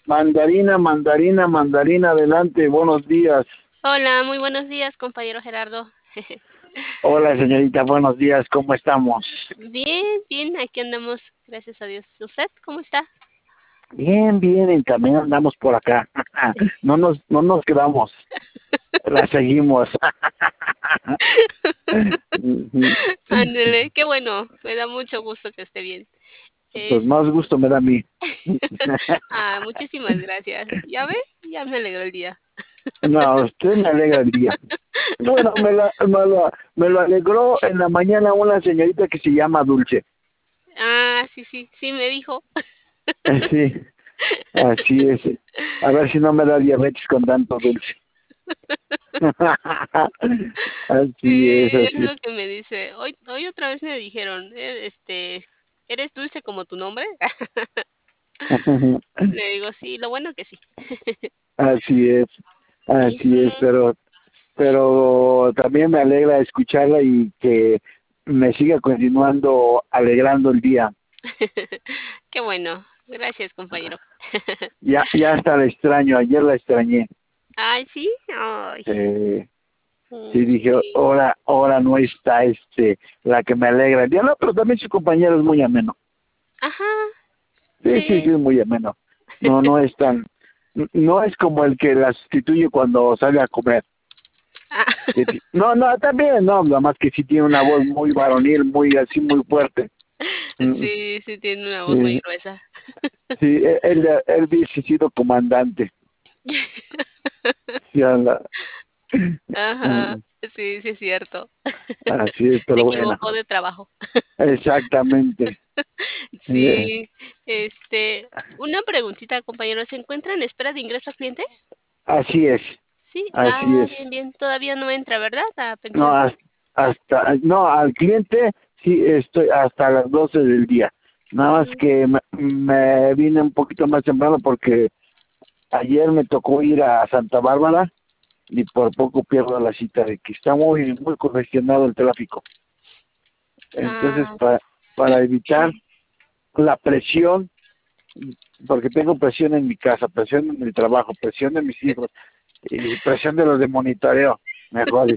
Mandarina, mandarina, mandarina, adelante, buenos días. Hola, muy buenos días, compañero Gerardo. Hola, señorita, buenos días, ¿cómo estamos? Bien, bien, aquí andamos, gracias a Dios. ¿Usted cómo está? Bien, bien, y también andamos por acá. No nos quedamos, la seguimos. Ujú. Ándele, qué bueno, me da mucho gusto que esté bien. Pues Es... más gusto me da a mí. muchísimas gracias. ¿Ya ve? Ya me alegró el día. No, usted me alegra el día. Bueno, me lo alegró en la mañana una señorita que se llama Dulce. Sí, sí, sí, me dijo. Sí, así es. A ver si no me da diabetes con tanto dulce. Así es, Sí, es así es. lo que me dice. Hoy otra vez me dijeron, ¿eres dulce como tu nombre? Le digo, sí, lo bueno que sí. Así es, así es, Ujú. pero también me alegra escucharla y que me siga continuando alegrando el día. Qué bueno, gracias, compañero. Ya hasta la extraño, ayer la extrañé. Ay, sí, ay, Eh, sí, mm, dije, sí. ahora no está la que me alegra el día. No, pero también su compañero es muy ameno. Ajá, Sí, sí, sí, sí. es muy ameno. No es no es como el que la sustituye cuando sale a comer. Ah, No, también, no, nada más que sí tiene una voz muy varonil, muy así, muy fuerte. Mm, sí, sí, tiene una voz muy Sí, gruesa. sí, él dice sido comandante. Sí, Ajá, mm, sí, sí es cierto. así es, Se pero bueno, equivocó de trabajo. exactamente. Eh, Sí, una preguntita, compañero. ¿Se encuentra en espera de ingreso al cliente? así es, Sí, así es. bien, bien. Todavía no entra, ¿verdad? A No, pensión. no, al cliente sí estoy hasta las 12 del día. Nada más Mm, que me vine un poquito más temprano porque ayer me tocó ir a Santa Bárbara y por poco pierdo la cita de que está muy, muy congestionado el tráfico. Entonces, Ah, para evitar la presión, porque tengo presión en mi casa, presión en el trabajo, presión de mis hijos y presión de los de monitoreo, mejor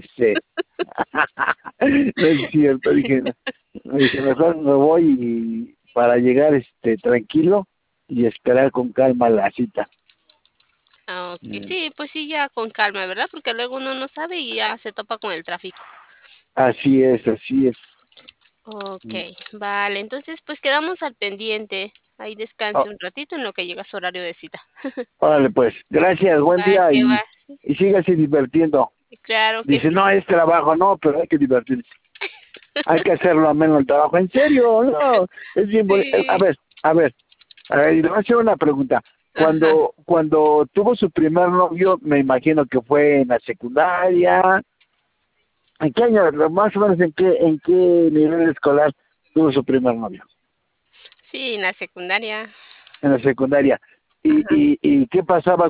no es cierto, dije, mejor me voy para llegar tranquilo y esperar con calma la cita. ok. Mm, Sí, pues sí, ya con calma, ¿verdad? Porque luego uno no sabe y ya se topa con el tráfico. Así es, así es. Ok, Mm. vale. Entonces, pues quedamos al pendiente. Ahí Oh, descanse un ratito en lo que llega su horario de cita. órale pues, gracias, buen Va día que va. y sígase divirtiendo. Claro que Dice, sí. no, es trabajo, no, pero hay que divertirse. Hay que hacerlo a menos el trabajo. En serio, no, es bien bonito. A Sí. ver, a ver, a ver, y le voy a hacer una pregunta. Ajá. Cuando tuvo su primer novio, me imagino que fue en la secundaria. ¿En qué año, más o menos en qué nivel escolar tuvo su primer novio? Sí, en la secundaria. En la secundaria. Ajá. ¿Y qué pasaba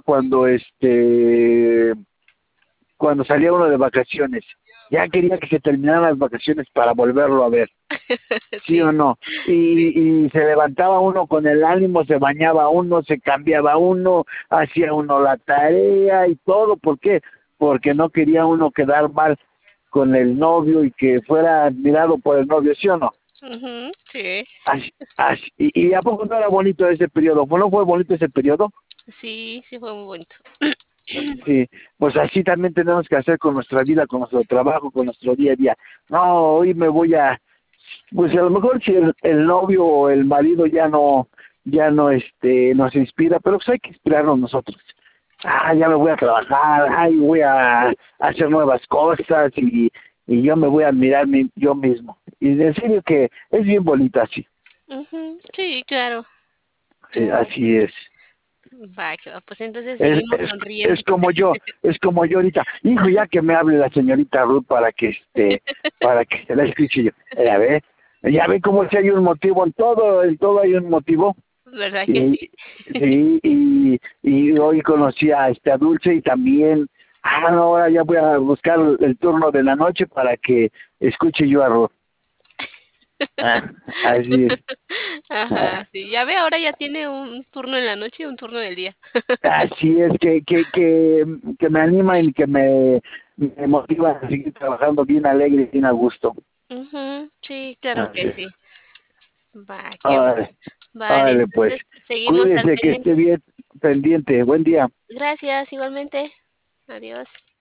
cuando salía uno de vacaciones? Ya quería que se terminaran las vacaciones para volverlo a ver. ¿Sí o Sí, no? sí. Y se levantaba uno con el ánimo, se bañaba uno, se cambiaba uno, hacía uno la tarea y todo. ¿Por qué? Porque no quería uno quedar mal con el novio y que fuera admirado por el novio, ¿sí o no? Ujú, sí. ¿Y a poco no era bonito ese periodo? ¿No fue bonito ese periodo? Sí, sí fue muy bonito. Sí, pues así también tenemos que hacer con nuestra vida, con nuestro trabajo, con nuestro día a día. No, hoy me voy pues a lo mejor si el novio o el marido ya no nos inspira, pero pues hay que inspirarnos nosotros. Ya me voy a trabajar, voy a hacer nuevas cosas y yo me voy a admirar yo mismo. Y en serio que es bien bonito así. Ujú, sí, claro. Sí, Ah, así es. va, que va. Pues entonces Es, seguimos es, sonriendo. es como yo ahorita. Hijo, ya que me hable la señorita Ruth para que se la escuche yo. Ya ve cómo si hay un motivo en todo hay un motivo. ¿Verdad que Y, sí? sí, y hoy conocí a esta Dulce y también, no, ahora ya voy a buscar el turno de la noche para que escuche yo a Ruth. Así es. Ajá, sí, ya ve, ahora ya tiene un turno en la noche y un turno del día. Así es que me anima y que me motiva a seguir trabajando bien alegre y bien a gusto. Ujú, sí, claro Así que es. sí. Va, qué bueno. Órale, Vale, órale, pues. entonces seguimos al Cuídese, que pendiente. esté bien pendiente. Buen día. Gracias, igualmente. Adiós.